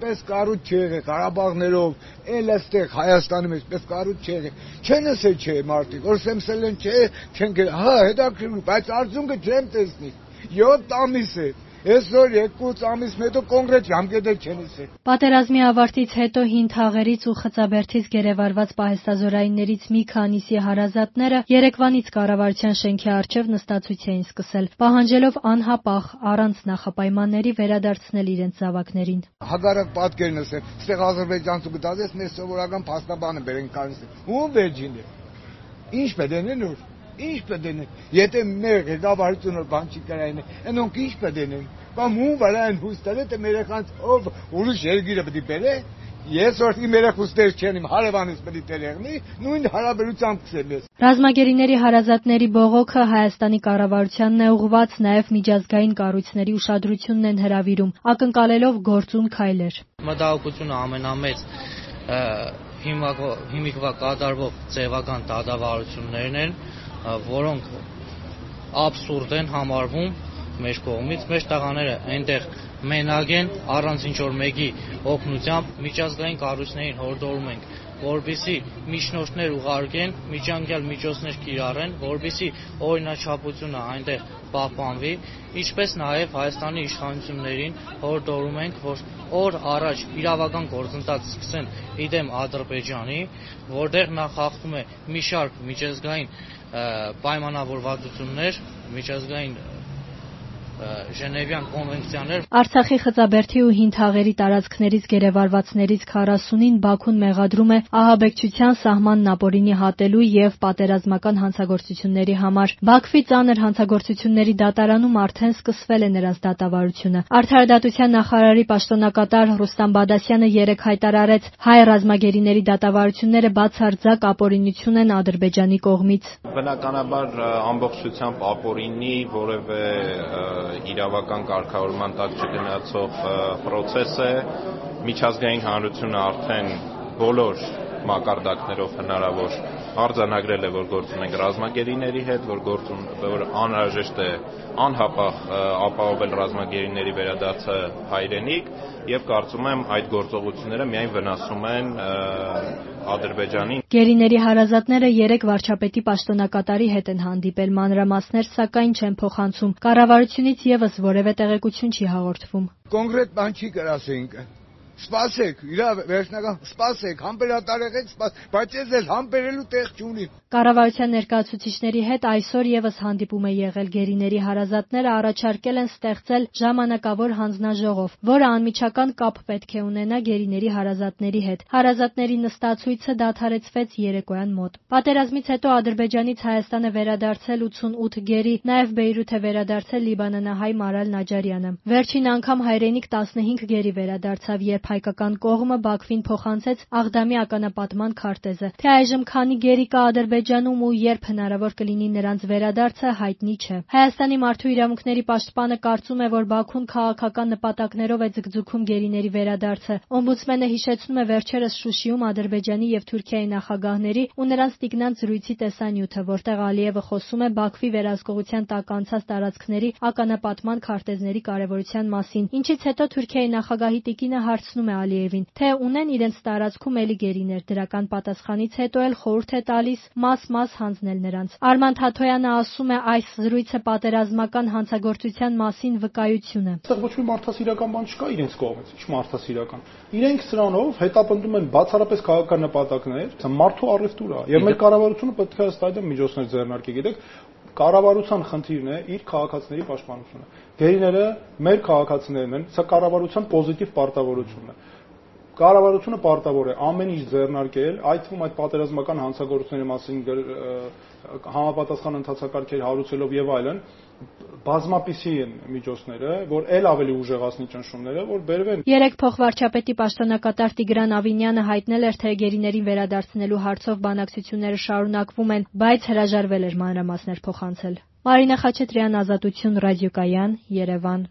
այդպես կառույց չի եղել Ղարաբաղներով, էլ այստեղ Հայաստանում այսպես կառույց չի եղել։ Չեն ասել չէ մարդիկ, որ սեմսել են չէ, չեն գել, հա, հետաքրքիր, բայց արդյունքը չեմ տեսնի։ 7 ամիս է։ Այսօր 2 ամիս հետո կոնկրետ ժամկետը չեն ասել։ Պատերազմի ավարտից հետո հին թաղերից ու խծաբերդից գերեվարված պահեստազորայիններից մի քանիսի հարազատները երեկվանից կառավարության շենքի առջև նստացույց էին սկսել, պահանջելով անհապաղ, առանց նախապայմանների վերադարձնել իրենց զավակներին։ Հակառակ պատկերն ասել, այստեղ ադրբեջանցու գտածես մեր սովորական փաստաբանը բերեն կանցել։ Ում վերջին է։ Ինչ պետք է նոր Ինչ պետք է, եթե մեր ղեկավարությունը բան չի կարային, այնոնք ինչ պետք է, կամ ում վրա են հուստերը, թե մեր եղանց ով ուրիշ երկիրը պետք է բերե, ես որ իմ երեխուստեր չեն, իմ հարևանից պետք է տեղնի, նույն հարաբերությամբ կսեմ ես։ Ռազմագերիների հարազատների բողոքը Հայաստանի կառավարությանն է ուղղված, նաև միջազգային կառույցների ուշադրությունն են հրավիրում, ակնկալելով գործուն քայլեր։ Մտահոգությունը ամենամեծ հիմիկվա կատարվող ձևական դատավարություններն են, որոնք աբսուրդ են համարվում մեր կողմից, մեր տղաները այնտեղ մենակ են, առանց ինչ-որ մեկի օգնությամբ, միջազգային կառույցներին հորդորում ենք, որպեսզի միջնորդներ ուղարկեն, միջանկյալ միջոցներ կիրառեն, որպեսզի օրինաչափությունը այնտեղ պահպանվի, ինչպես նաև Հայաստանի իշխանություններին հորդորում ենք, որ օր առաջ իրավական գործընթաց սկսեն իդեմ Ադրբեջանի, որտեղ նա խախտում է մի շարք միջազգային պայմանավորվածություններ, միջազգային Ժնևյան կոնվենցիաներ։ Արցախի խծաբերդի ու հին թաղերի տարածքներից գերեվարվածներից 40-ին Բաքուն մեղադրում է ահաբեկչության սահմանն ապօրինի հատելու եւ պատերազմական հանցագործությունների համար։ Բաքվի ծանր հանցագործությունների դատարանում արդեն սկսվել է նրանց դատավարությունը։ Արդարադատության նախարարի պաշտոնակատար Ռուստամ Բադասյանը երեկ հայտարարեց, հայ ռազմագերիների դատավարությունները բացարձակ ապօրինություն են Ադրբեջանի կողմից։ Բնականաբար ամբողջությամբ ապօրինի, որևէ իրավական կարգավորման տակ չգնացող պրոցես է, միջազգային հանրությունը արդեն բոլոր մակարդակներով հնարավոր արձանագրել է, որ գործ ունենք ռազմագերիների հետ, որ անհրաժեշտ է անհապաղ ապահովել ռազմագերիների վերադարձը հայրենիք եւ կարծում եմ այդ գործողությունները միայն վնասում են Ադրբեջանին։ Գերիների հարազատները երեկ վարչապետի պաշտոնակատարի հետ են հանդիպել, մանրամասներ սակայն չեն փոխանցում։ Կառավարությունից եւս որևէ տեղեկություն չի հաղորդվում։ Կոնկրետ բան չի գրասենք։ Սպասեք, վերջնական սպասեք, համբերատար եղեք, բայց ես էլ համբերելու տեղ չունիմ։ Կառավարության ներկայացուցիչների հետ այսօր եւս հանդիպում է եղել գերիների հարազատները առաջարկել են ստեղծել ժամանակավոր հանձնաժողով, որը անմիջական կապ պետք է ունենա գերիների հարազատների հետ։ Հարազատների նստացույցը դադարեցվեց երեկոյան մոտ։ Պատերազմից հետո Ադրբեջանից Հայաստան է վերադարձել 88 գերի, նաև Բեյրութ է վերադարձել լիբանանահայ Մարալ Նաջարյանը։ Վերջին անգամ հայրենիք 15 գերի վերադարձավ, երբ հայկական կողմը Բաքվին փոխանցեց Աղդամի ականապատման քարտեզը։ Թե այժմ քանի գերի կա Ադրբեջանում ու երբ հնարավոր կլինի նրանց վերադարձը, հայտնի չէ։ Հայաստանի մարդու իրավունքների պաշտպանը կարծում է, որ Բաքուն քաղաքական նպատակներով է ձգձգում գերիների վերադարձը։ Օմբուդսմենը հիշեցնում է վերջերս Շուշիում Ադրբեջանի եւ Թուրքիայի նախագահների ու նրանց տիկնանց զրույցի տեսանյութը, որտեղ Ալիևը խոսում է Բաքվի վերահսկողության տակ անցած տարածքների ականապատման քարտեզների կարևորության մասին, ինչից հետո Թուրքիայի նախագահի տիկինը հարցնում է Ալիևին, թե ունեն իրենց տարածքում էլի գերիներ, դրական պատասխանից հետո էլ խորհուրդ է տալիս մաս-մաս հանձնել նրանց։ Արման Թաթոյանը ասում է, այս զրույցը պատերազմական հանցագործության մասին վկայություն է։ Այստեղ ոչ մի մարդասիրական բան չկա իրենց կողմից, ինչ մարդասիրական։ Իրենք սրանով հետապնդում են բացառապես քաղաքական նպատակներ, մարդու առևտուր է, եւ մեր կառավարությունը պետք է ըստ այդմ միջոցներ ձեռնարկի, գիտեք, կառավարության խնդիրն է իր քաղաքացիների պաշտպանությունը։ Գերիները մեր քաղաքացիներն են, սա կառավարության պոզիտիվ պարտավորությունն է։ Կառավարությունը պարտավոր է ամեն ինչ ձեռնարկել, այդ թվում այդ պատերազմական հանցագործությունների մասին համապատասխան ընթացակարգեր հարուցելով եւ այլն, բազմապիսի են միջոցները, որ ել ավելի ուժեղացնի ճնշումները, որ բերվեն։ Երեք փոխվարչապետի պաշտոնակատար Տիգրան Ավինյանը հայտնել էր, թե գերիներին վերադարձնելու հարցով բանակցությունները շարունակվում են, բայց հրաժարվել էր մանրամասներ փոխանցել։ Մարինա Խաչատրյան, Ազատություն ռադիոկայան, Երևան։